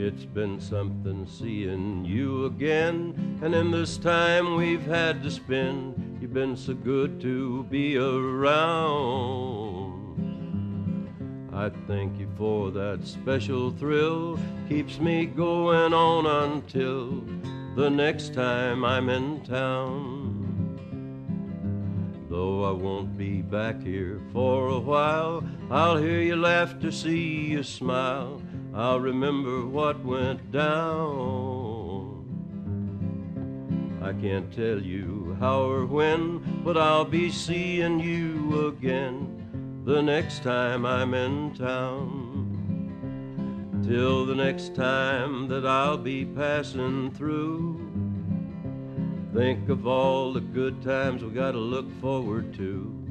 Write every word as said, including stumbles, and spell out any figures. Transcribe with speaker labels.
Speaker 1: It's been something seeing you again, and in this time we've had to spend, you've been so good to be around. I thank you for that special thrill, keeps me going on until the next time I'm in town. Though I won't be back here for a while, I'll hear you laugh to see you smile, I'll remember what went down. I can't tell you how or when, but I'll be seeing you again the next time I'm in town. Till the next time that I'll be passing through, think of all the good times we gotta look forward to.